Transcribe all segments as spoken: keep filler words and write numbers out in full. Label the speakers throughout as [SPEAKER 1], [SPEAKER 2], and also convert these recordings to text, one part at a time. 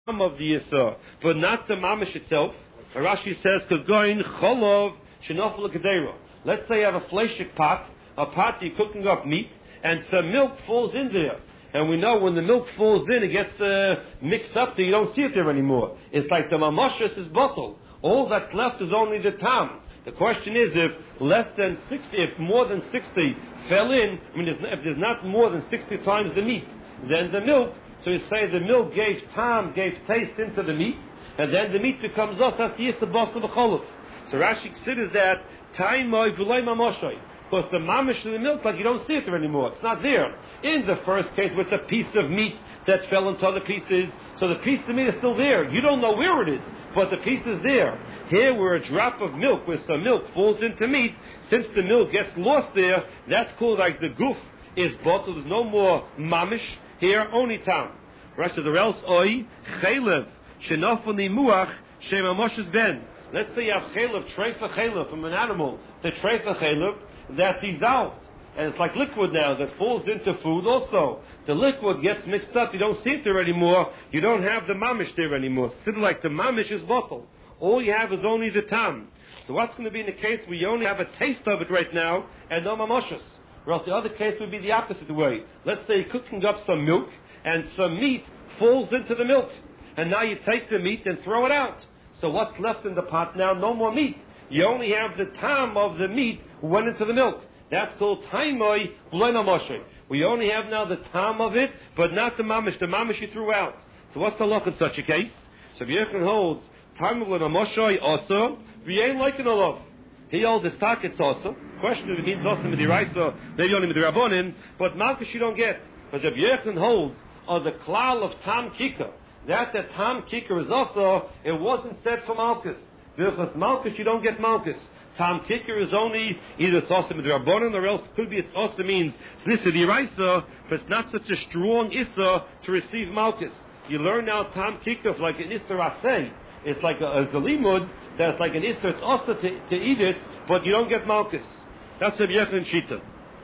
[SPEAKER 1] tam of the Yisra, but not the mamish itself. Rashi says, "Kagoin cholov shenofel kedera." Let's say you have a fleshik pot, a pot you're cooking up meat, and some milk falls in there. And we know when the milk falls in, it gets uh, mixed up so you don't see it there anymore. It's like the mamashas is bottled. All that's left is only the tam. The question is, if less than sixty, if more than sixty fell in, I mean, if there's not more than sixty times the meat, then the milk, so you say the milk gave tam, gave taste into the meat, and then the meat becomes us, that's the yisra bas of the cholov. So Rashi considers that taimoi v'loi mamashai, because the mamish of the milk, like you don't see it there anymore. It's not there. In the first case, where it's a piece of meat that fell into other pieces, so the piece of meat is still there. You don't know where it is, but the piece is there. Here, where a drop of milk, where some milk falls into meat, since the milk gets lost there, that's called like the goof is bottled. There's no more mamish. Here, only tam. Rashi says, or else oi chaylev shenofel nimuach shemamoshes ben. Let's say you have chaylev, treifa chaylev from an animal, the treifa chaylev that dissolved, and it's like liquid now that falls into food. Also, the liquid gets mixed up. You don't see it there anymore. You don't have the mamish there anymore. It's like the mamish is bottled. All you have is only the tam. So what's going to be in the case where you only have a taste of it right now and no mamoshes? Or else the other case would be the opposite way. Let's say you're cooking up some milk and some meat falls into the milk, and now you take the meat and throw it out. So what's left in the pot now? No more meat. You only have the tam of the meat went into the milk. That's called taimoi b'loi mamoshe. We only have now the tam of it, but not the mamish. The mamish you threw out. So what's the luck in such a case? So Yechon holds tam of b'loi mamoshe also. We ain't like it a lot. He holds his tackets also. Question if it means also midiraisa, maybe only midirabonin, but malchus you don't get. Because if Yechon holds on the klal of tam kika, that the tam kika is also, it wasn't said for malchus. Because malchus you don't get malchus. Tam kicker is only either it's also midrabanan or else it could be it also means snissa diraisa, but it's not such a strong issa to receive malchus. You learn now tam kicker like an issa rasei. It's like a, a zalimud that's like an issa. It's also to, to eat it, but you don't get malchus. That's a Yechon shita.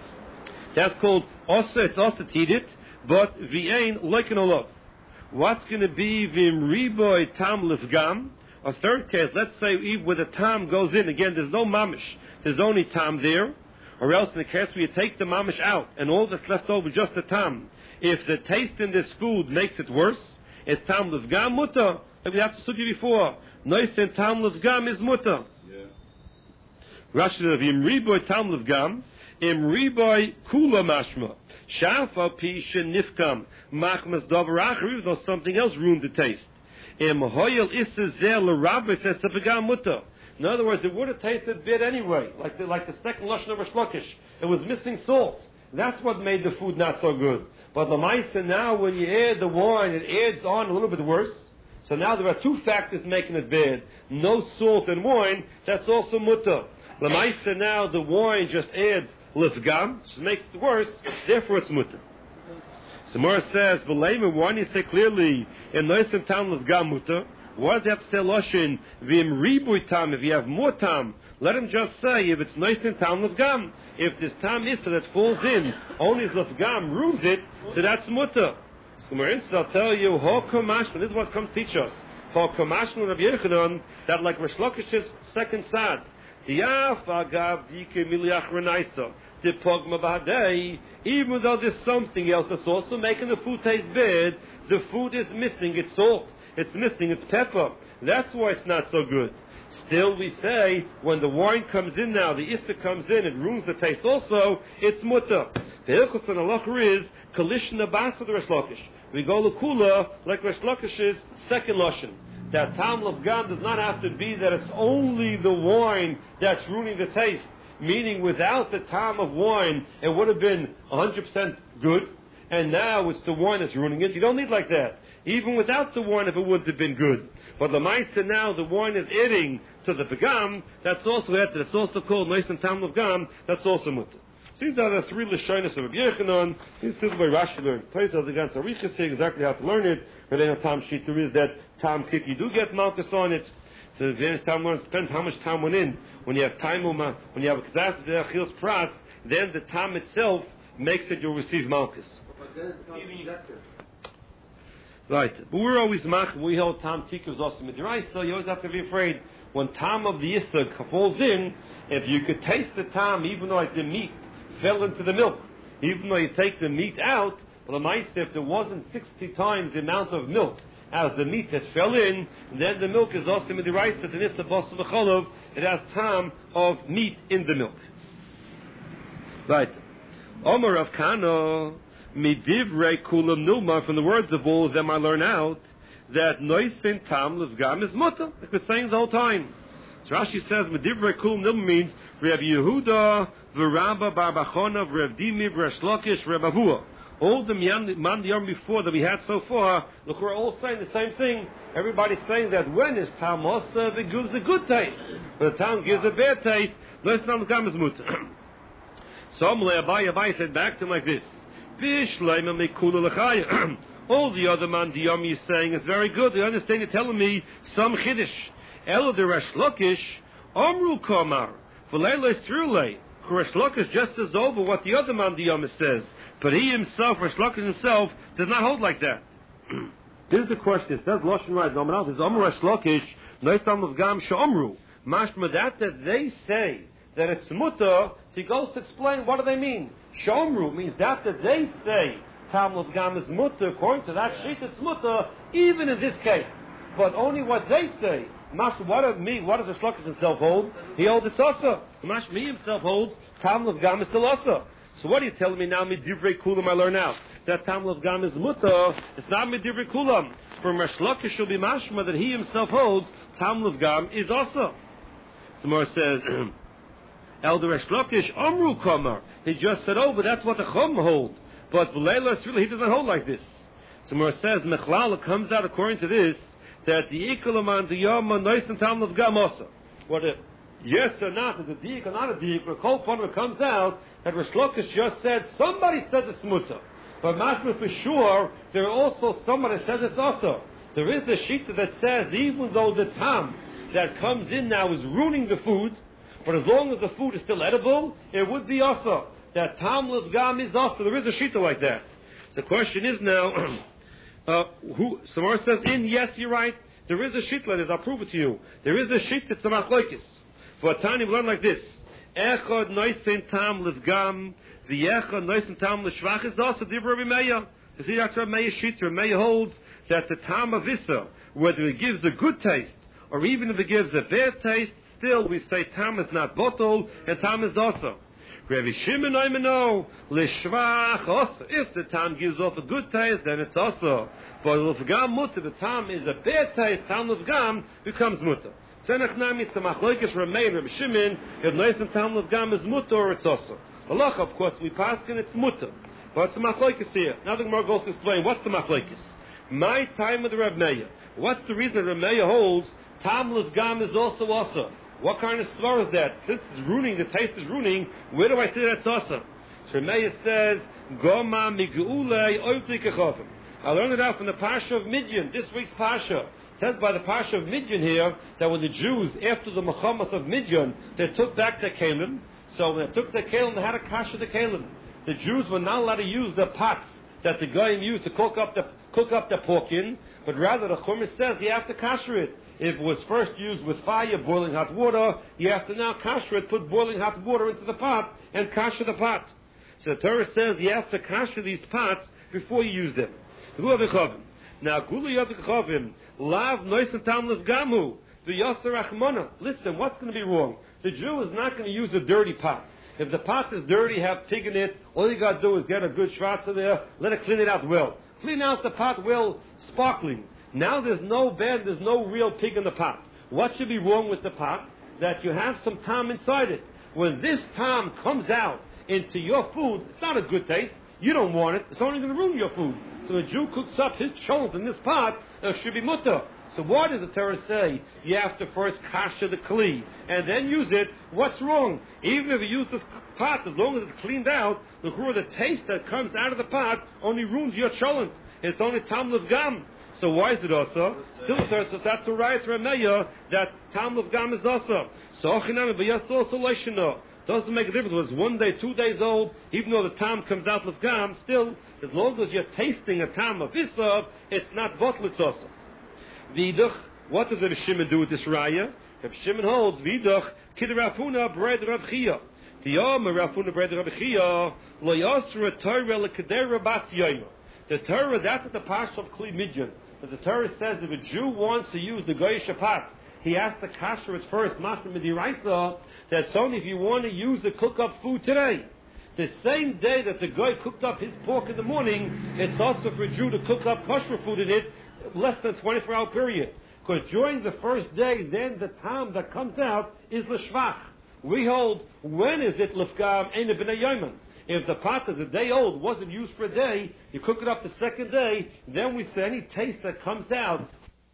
[SPEAKER 1] That's called also. It's also to eat it, but v'ain like an olav. What's going to be v'im riboy tam lifgam? A third case, let's say where the tam goes in, again, there's no mamish, there's only tam there, or else in the case where you take the mamish out, and all that's left over is just the tam. If the taste in this food makes it worse, it's tam lefgam mutter, like we have to study before. Nois and tam lefgam is mutter. Rashi of imriboy tam lefgam, imriboy kula mashma, shafa pi shenifkam, machmas davar acher, even though something else ruined the taste. In other words, it would have tasted bad anyway, like the, like the second lashon of Rish Lakish. It was missing salt. That's what made the food not so good. But the ma'isa now, when you add the wine, it adds on a little bit worse. So now there are two factors making it bad. No salt in wine, that's also mutter. The ma'isa now, the wine just adds lifgam, which makes it worse, therefore it's mutter. So Mora says, "V'leimer, why do you say clearly in noisim tam lefgam mutter? Why does he have to say loshin v'im ribuy tam? If you have more tam, let him just say if it's noisim tam lefgam. If this tam issa that falls in only as lefgam ruins it, so that's mutter." So Mora says, "I'll tell you, ho kamashman. This is what comes to teach us. Ho kamashman Rabbi Yechanan that like Rish Lakish's second sad. Diaf agav dike miliach renaisa." Even though there's something else that's also making the food taste bad, the food is missing its salt, it's missing its pepper. That's why it's not so good. Still, we say when the wine comes in now, the issa comes in, it ruins the taste. Also, it's mutter. The hilchos and halacha is kalish nabas of the Rish Lakish. We go lekula like Rish Lakish's second lashon. That tam lefgam does not have to be that it's only the wine that's ruining the taste. Meaning, without the time of wine, it would have been one hundred percent good, and now it's the wine that's ruining it. You don't need like that. Even without the wine, if it would have been good. But the ma'isa now, the wine is adding to the pagam, that's also it. That's also called Noisim Tam of Gam, that's also mutter. These are the three Lashonos of Rabbi Yechanan. This is why Rashi learns. Taisel against Arichas saying exactly how to learn it. But then a Tam sheet there is that Tam kick. You do get malchus on it. So the various time learns depends how much time went in. When you have time, when you have a kazas de achil's pras, then the time itself makes it you'll receive malchus. Right, but we're always mach. We hold tam tikkun is also midiraisa. So you always have to be afraid when tam of the issa falls in. If you could taste the tam, even though like the meat fell into the milk, even though you take the meat out, but the mice, if there wasn't sixty times the amount of milk as the meat that fell in, then the milk is also midiraisa. It's an issa b'asa v'cholov. It has tam of meat in the milk. Right. Omer of Kano. Midivrei kulam nilma, from the words of all of them I learn out that noisin tam levgam is mutter, like we're saying the whole time. So Rashi says Midivrei kulam nilma means Reb Yehuda, V'Rabba, Bar Bachona, Reb Dimi, Resh Lakish, Reb Avua. All the man the yom before that we had so far, look, we're all saying the same thing. Everybody's saying that when is tam osa, it gives a good taste. When the tam gives a bad taste, noisin tam levgam is mutter. So Abai Abai said back to him like this. All the other man Diyam is saying is very good. You understand? You're telling me some chiddush. Elo de Resh Lakish Amru Kamar for Leila Strulei. Resh Lakish just says over what the other man Diyam says, but he himself, Resh Lakish himself, does not hold like that. This is the question. It says Lashon right. Nominal is Amru Resh Lakish Noistam of Gam Shomru. Mashma that that they say that it's mutter, so he goes to explain what do they mean. Shomru means that that they say tam of gam is mutter, according to that sheet it's mutter, even in this case. But only what they say. Master, what does me, what does the Shlokas himself hold? He holds it's asa. Master, me himself holds tam of gam is still asa. So what are you telling me now, midivrei kulam I learn out? That tam of gam is mutter, it's not midivrei kulam. From Resh Lakish shall be mashma that he himself holds tam of gam is asa. Samar says, Elder Resh Lakish, Amru Kamar. He just said, oh, but that's what the Chum hold. But V'leila really he doesn't hold like this. So Mor says, Mechlala comes out according to this, that the Ikalaman, the Yama, Nois and Tam of Gamosa. What a yes or not, is a Dik or not a Dik, but a cold point comes out that Resh Lakish just said, somebody says it's mutter. But Mashma for sure, there are also somebody that says it's also. There is a sheet that says, even though the Tam that comes in now is ruining the food, but as long as the food is still edible, it would be also. That tam levgam is also. There is a shita like that. So the question is now, uh, who, Samar says in, yes, you're right. There is a shita like this. I'll prove it to you. There is a shita that's a machlokes. For a time we learn like this. Echad noisin tam levgam, the echad noisin tam l'shvach is also divrei Rabbi Meir. You see, that's Rabbi Meir's shita. Rabbi Meir holds that the tam of Issa, whether it gives a good taste, or even if it gives a bad taste, still we say tam is not bottle and tam is also. Rabbi Shimon Oimeno l'shvach also. If the tam gives off a good taste, then it's also. But l'fgam mutter, the tam is a bad taste. Tam l'fgam becomes mutter. Zenach nami it's a machlokes Rabbi Rabbi Shimon. If noisin tam l'fgam is mutter or it's also. Allah, of course, we paskin it's mutter, but it's a machlokes here. Now the Gemara goes to explain what's the machlokes. My time with the Rabbi Meir. What's the reason that Rabbi Meir holds tam l'fgam is also also? What kind of svar is that? Since it's ruining, the taste is ruining, where do I say that's awesome? So Meir says, Goma mig'ulei oivtikechovim. I learned it out from the Pasha of Midian, this week's Pasha. It says by the Pasha of Midian here, that when the Jews, after the Mechamas of Midian, they took back their kalim. So when they took their kalim, they had a kasha the kalim. The Jews were not allowed to use the pots that the Goyim used to cook up the, cook up the pork in, but rather the Chumash says you have to kasher it. If it was first used with fire, boiling hot water, you have to now kasher it, put boiling hot water into the pot, and kasher the pot. So the Torah says you have to kasher these pots before you use them. Now, Gulu Yadikhovim, Lav Noisan Tam Gamu, the Yasser Achmona. Listen, what's going to be wrong? The Jew is not going to use a dirty pot. If the pot is dirty, have pig in it, all you got to do is get a good schwarzer there, let it clean it out well. Clean out the pot well, sparkling. Now there's no bed, there's no real pig in the pot. What should be wrong with the pot? That you have some tam inside it. When this tam comes out into your food, it's not a good taste. You don't want it. It's only going to ruin your food. So a Jew cooks up his cholent in this pot, it should be mutter. So why does the Torah say you have to first kasher the kli and then use it? What's wrong? Even if you use this pot, as long as it's cleaned out, the the taste that comes out of the pot only ruins your cholent. It's only tam l'vgam. So why is it also? Still, so that's a right Rameya that tam l'vgam is also. So ochinami b'yas also leishino. Doesn't make a difference. It was one day, two days old. Even though the tam comes out l'vgam, still As long as you're tasting a tam of Issa, it's not botlitz also. Vidach, what does Rav Shimon do with this raya? Rav Shimon holds, Vidach, Kid Rav Huna, bread Rav Chia. Tiyam, Rav Huna, bread Rav Chia, Lo Yasra Torah Lekadera Bas Yoima. The Torah, that's at the parsha of Kli Midyan. But the Torah says if a Jew wants to use the Goy Shabbat, he has to kasher it first, Mashma Midiraisa, that's only if you want to use the cook-up food today. The same day that the guy cooked up his pork in the morning, it's also for a Jew to cook up kosher food in it, less than twenty-four hour period. Because during the first day, then the time that comes out is l'shvach. We hold, when is it l'fgam ein b'nei yomen? If the pot is a day old, wasn't used for a day, you cook it up the second day, then we say any taste that comes out.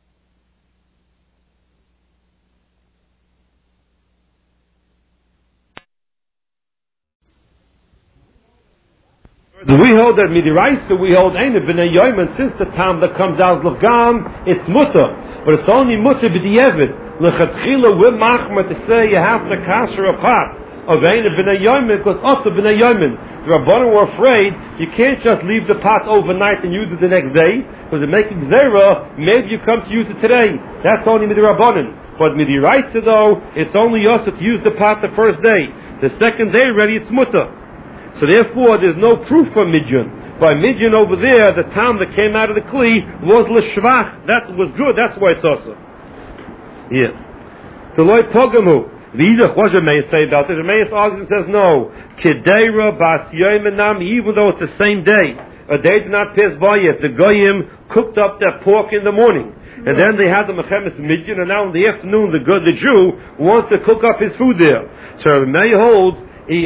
[SPEAKER 1] We hold that midiraisa, we hold eine b'nei yomen, since the time that comes out l'fgam, it's mutter. But it's only mutter b'di'evid. L'chatchila, we're machmer to say you have to kasher a pot of eine b'nei yomen, because also b'nei yomen. The Rabbanan were afraid you can't just leave the pot overnight and use it the next day, because it making zera, maybe you come to use it today. That's only midirabanan. But midiraisa though, it's only also to use the pot the first day. The second day already it's mutter. So therefore, there's no proof for Midyan. By Midyan over there, the time that came out of the Kli was l'shvach. That was good. That's why it's also. Yeah. The loy pogamu. V'idach, what does Remeis say about it? Remeis argues and says, no. Kedeira bas yomenam, even though it's the same day. A day did not pass by yet. The goyim cooked up their pork in the morning. And then they had the mechemes Midyan, and now in the afternoon, the, the Jew wants to cook up his food there. So Remeis holds,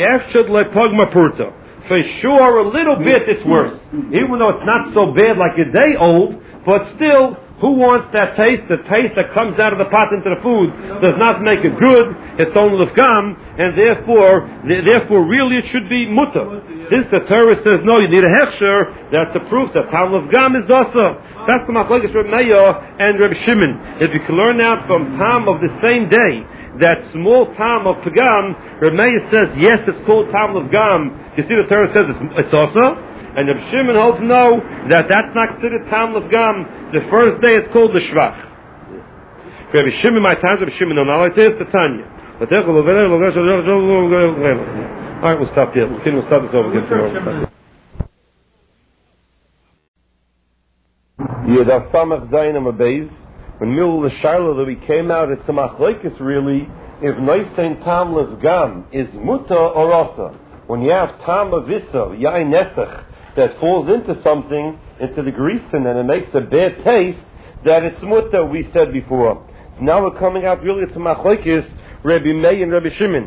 [SPEAKER 1] for sure, a little bit it's worse. Even though it's not so bad like a day old, but still, who wants that taste? The taste that comes out of the pot into the food does not make it good. It's only l'fgam, and therefore, therefore, really it should be mutter. Since the Torah says no, you need a hechsher, that's the proof that tam l'fgam is also. That's the machlokes Reb Meir and Reb Shimon. If you can learn out from tam of the same day, that small tam of pagam, Reb Meir says, yes, it's called tam of gam. You see the Torah says it's, it's also. And Reb Shimon holds no, that that's not considered tam of gam. The first day it's called the shvach. Reb Shimon, my time, Reb Shimon, no, now it is the Tanya. Alright, we'll stop here. We'll start this over again tomorrow. Yedav Samach Zayin Amabeis. When Mil L'Sharla that we came out, it's a machlokes really, if Noisein Tam L'Vgam is muta or osa. When you have Tam Avissa, Yain Nesach, that falls into something, into the greasin, and it makes a bad taste, that it's muta, we said before. So now we're coming out really, it's a machlokes, Rabbi Meir and Rabbi Shimon.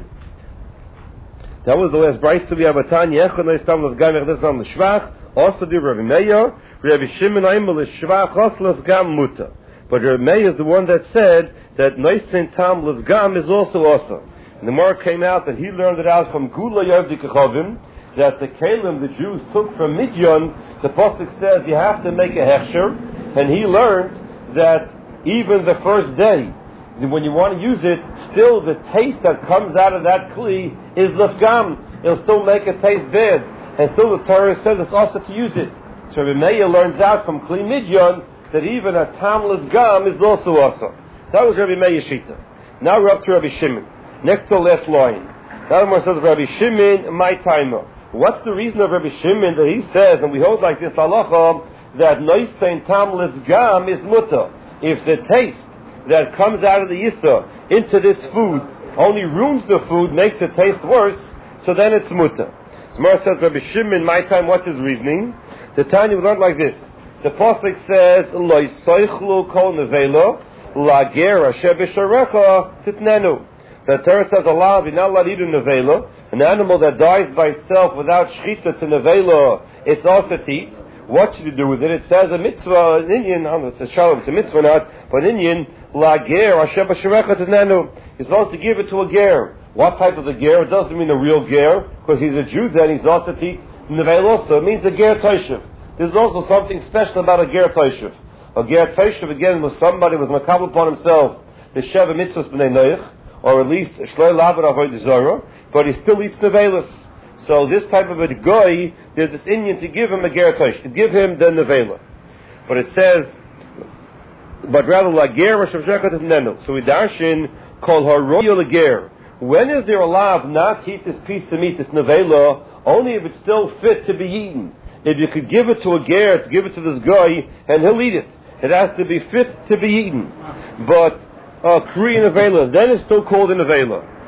[SPEAKER 1] That was the last brayso we have a Tanya, Echad Noisein Tam L'Vgam, Echad Tam L'Shvach, also do Rabbi Meir, Rabbi Shimon Aimel L'Shvach, Os L'Vgam muta. But Reb Meir is the one that said that Noisein Tam L'Vgam is also awesome. And the Gemara came out that he learned it out from Gula Yovdi Kechavim, that the Kalim the Jews took from Midyan, the Pasuk says you have to make a hechsher, and he learned that even the first day, when you want to use it, still the taste that comes out of that Kli is L'Vgam. It'll still make it taste bad. And still the Torah says it's also to use it. So Reb Meir learns out from Kli Midyan that even a tam l'vgam is also awesome. That was Rabbi Meir Shita. Now we're up to Rabbi Shimon. Next to the last line. Now the Gemara says, Rabbi Shimon, my timer. What's the reason of Rabbi Shimon that he says, and we hold like this halacha, that noisein tam l'vgam is mutter? If the taste that comes out of the yissa into this food only ruins the food, makes it taste worse, so then it's mutter. The Gemara says, Rabbi Shimon, my time, what's his reasoning? The Tanya we learned like this. The pasuk says, "Lo yisoichlu kol nevela lager asher b'sharecha titnenu." The Torah says, "Allah, you're not allowed to eat a nevela, an animal that dies by itself without shchita to nevela. It's also to eat. What should you do with it? It says a mitzvah, an Indian, it's a shalom, it's a mitzvah not, but an Indian lager asher b'sharecha titnenu. You're supposed to give it to a ger. What type of a ger? It doesn't mean a real ger, because he's a Jew. Then he's also to eat nevela. Also, it means a ger toishev. There's also something special about a ger toishev. A ger toishev again was somebody who was makabel upon himself the sheva mitzvahs b'nei noach, or at least shloi lavar avodah zarah, but he still eats nevelas. So this type of a goy, there's this Indian to give him a ger tosh, to give him the nevela. But it says, but rather like ger or shavsheket is nenu. So we darshin call her royal ger. When is there allowed not to eat this piece of meat, this nevela, only if it's still fit to be eaten? If you could give it to a ger, to give it to this guy, and he'll eat it. It has to be fit to be eaten. But uh, kri nevela, then it's still called a nevela.